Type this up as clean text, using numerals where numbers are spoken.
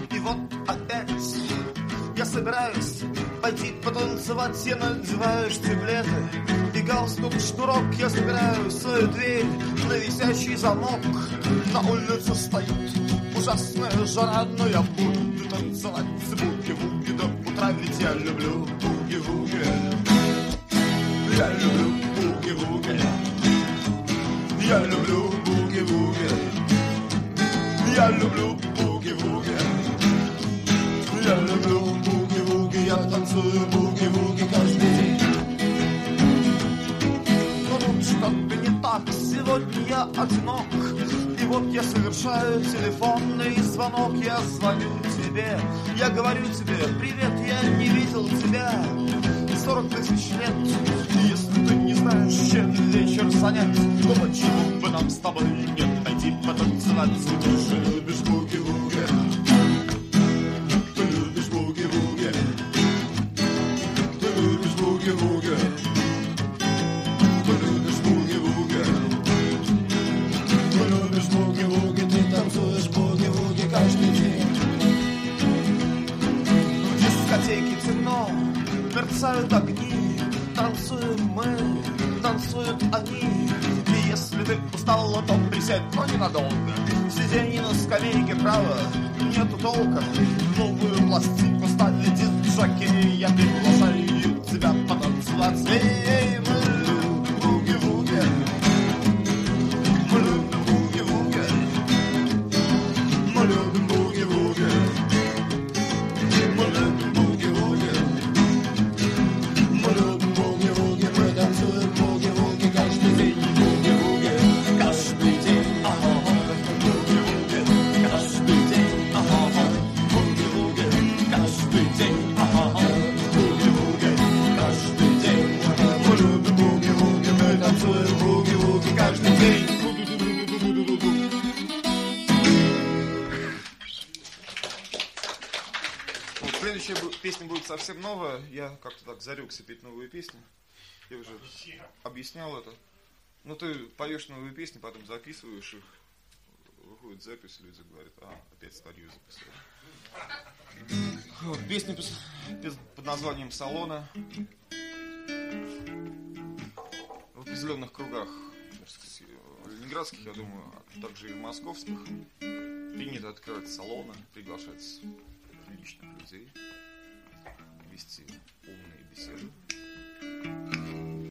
И вот опять я собираюсь пойти потанцевать. Я надеваю штиблеты и галстук, шнурок. Я забираю свою дверь на висящий замок. На улице стоит ужасная жара, но я буду танцевать буги-вуги до утра, ведь я люблю буги-вуги. Я люблю буги-вуги. Я люблю буги-вуги. Я люблю буги-вуги. Я люблю буги-вуги. Я танцую буги-вуги каждый день. Но тут что-то не так. Сегодня я одинок. И вот я совершаю телефонный звонок. Я звоню тебе. Я говорю тебе: привет, я не видел тебя 40 тысяч лет. И если ты не знаешь, чем вечер занять, то почему бы нам с тобой не пойти потанцевать? Ты же любишь буги-вуги. Ты любишь буги-вуги. Ты любишь буги-вуги. Ты любишь буги-вуги. Ты любишь буги-вуги. Ты танцуешь буги-вуги каждый день. В дискотеке темно, мерцают огни. Танцуем мы, танцуют они. И если ты устала, то присядь, но ненадолго. Сиденье на скамейке право, нету толка. Новую пластинку ставит диджокей. Я приглашаю тебя потанцевать. Эй, мы любим буги-вуги. Мы любим буги-вуги. Мы любим буги-вуги. Мы любим буги-вуги. Мы любим буги-вуги. Мы танцуем буги-вуги каждый день. Буги-вуги каждый день. Буги-вуги каждый день. Буги-вуги каждый день. Буги-вуги каждый день. Мы любим буги-вуги. Мы танцуем буги-вуги каждый день. Следующая песня будет совсем новая. Я как-то так зарекся петь новые песни. Я уже объяснял это. Ну, ты поешь новые песни, потом записываешь их. Выходит запись, люди говорят: опять старью записали. Песня под названием «Салона». В определенных кругах, ленинградских, я думаю, а также и в московских, принято открывать салоны, приглашать личных людей, вести умные беседы.